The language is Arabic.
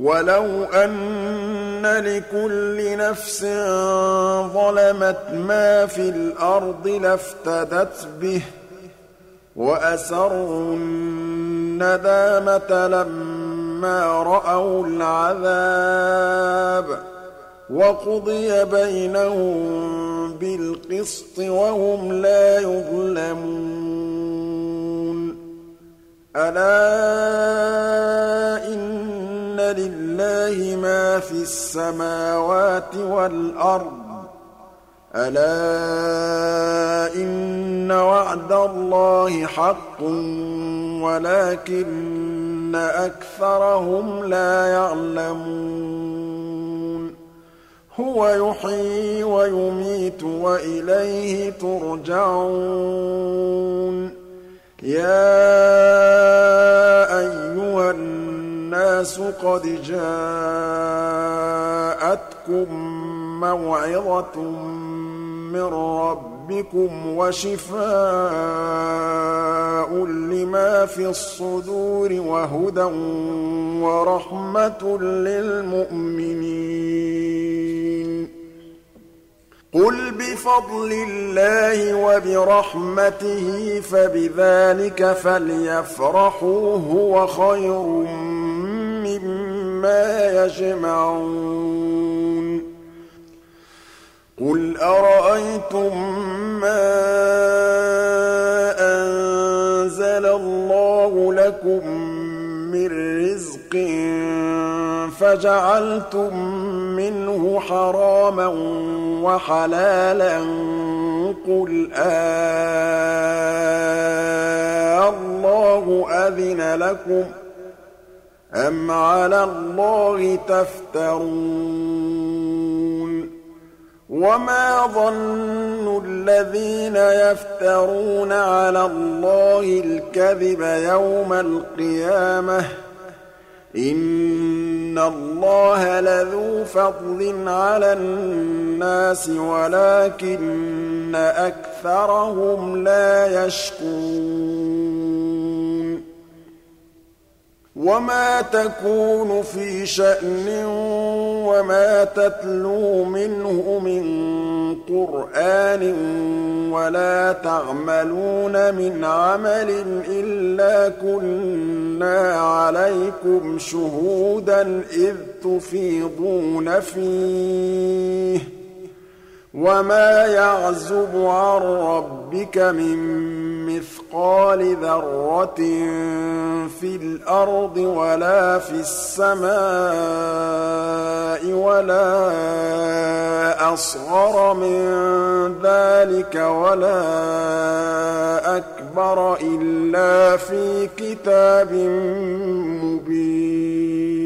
وَلَوْ أَنَّ لِكُلِّ نَفْسٍ ظَلَمَتْ مَا فِي الْأَرْضِ لَافْتَدَتْ بِهِ ۗ وَأَسَرُّوا النَّدَامَةَ لَمَّا رَأَوُا الْعَذَابَ ۖ وَقُضِيَ بَيْنَهُم بِالْقِسْطِ وَهُمْ لَا يُظْلَمُونَ أَلَا إِنَّ لِلَّهِ مَا فِي السَّمَاوَاتِ وَالْأَرْضِ ۗ أَلَا إِنَّ وَعْدَ اللَّهِ حَقٌّ وَلَٰكِنَّ أَكْثَرَهُمْ لَا يَعْلَمُونَ هُوَ يُحْيِي وَيُمِيتُ وَإِلَيْهِ تُرْجَعُونَ يَا أَيُّهَا النَّاسُ قَدْ جَاءَتْكُم مَّوْعِظَةٌ مِّن رَّبِّكُمْ وَشِفَاءٌ لِّمَا فِي الصُّدُورِ وَهُدًى وَرَحْمَةٌ لِّلْمُؤْمِنِينَ قُلْ بِفَضْلِ اللَّهِ وَبِرَحْمَتِهِ فَبِذَٰلِكَ فَلْيَفْرَحُوا هُوَ خَيْرٌ مِّمَّا يَجْمَعُونَ قُلْ أَرَأَيْتُم مَّا أَنزَلَ اللَّهُ لَكُم مِّن رِّزْقٍ فَجَعَلْتُم مِّنْهُ حَرَامًا وَحَلَالًا قُلْ اللَّهُ أَذِنَ لَكُمْ أَمْ عَلَى اللَّهِ تَفْتَرُونَ وَمَا ظَنُّ الَّذِينَ يَفْتَرُونَ عَلَى اللَّهِ الْكَذِبَ يَوْمَ الْقِيَامَةِ ۗ إِنَّ اللَّهَ لَذُو فَضْلٍ عَلَى النَّاسِ وَلَٰكِنَّ أَكْثَرَهُمْ لَا يَشْكُرُونَ وَمَا تَكُونُ فِي شَأْنٍ وَمَا تَتْلُو مِنْهُ مِن قُرْآنٍ وَلَا تَعْمَلُونَ مِنْ عَمَلٍ إِلَّا كُنَّا عَلَيْكُمْ شُهُودًا إِذْ تُفِيضُونَ فِيهِ ۚ وَمَا يَعْزُبُ عَن رَّبِّكَ مِن مِّثْقَالِ ذَرَّةٍ فِي الْأَرْضِ وَلَا فِي السَّمَاءِ وَلَا أَصْغَرَ مِن ذَٰلِكَ وَلَا أَكْبَرَ إِلَّا فِي كِتَابٍ مُّبِينٍ